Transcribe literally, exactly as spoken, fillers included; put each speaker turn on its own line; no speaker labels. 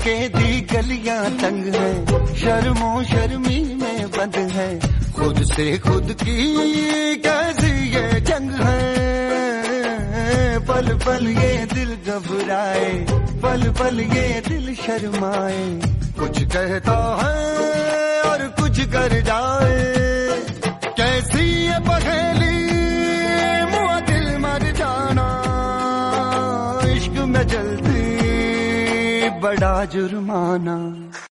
के दी गलियां तंग है, शर्मो शर्मी में बंद है, खुद से खुद की कैसी ये जंग है। पल पल ये दिल घबराए, पल पल ये दिल शर्माए, कुछ कहता है और कुछ कर जाए। कैसी ये पहेली मुआ दिल मर जाना, इश्क में जल्दी बड़ा जुर्माना।